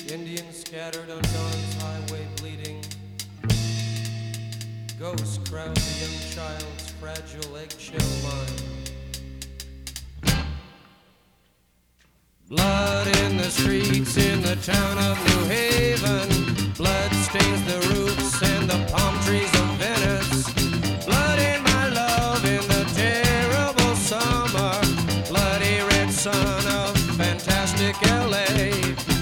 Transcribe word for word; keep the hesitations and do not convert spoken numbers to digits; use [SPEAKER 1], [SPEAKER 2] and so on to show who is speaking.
[SPEAKER 1] Indians scattered on dawn's highway bleeding. Ghosts crowd the young child's fragile eggshell mind. Blood in the streets in the town of New Haven. Blood stains the roofs and the palm trees of Venice. Blood in my love in the terrible summer. Bloody red sun of fantastic L A.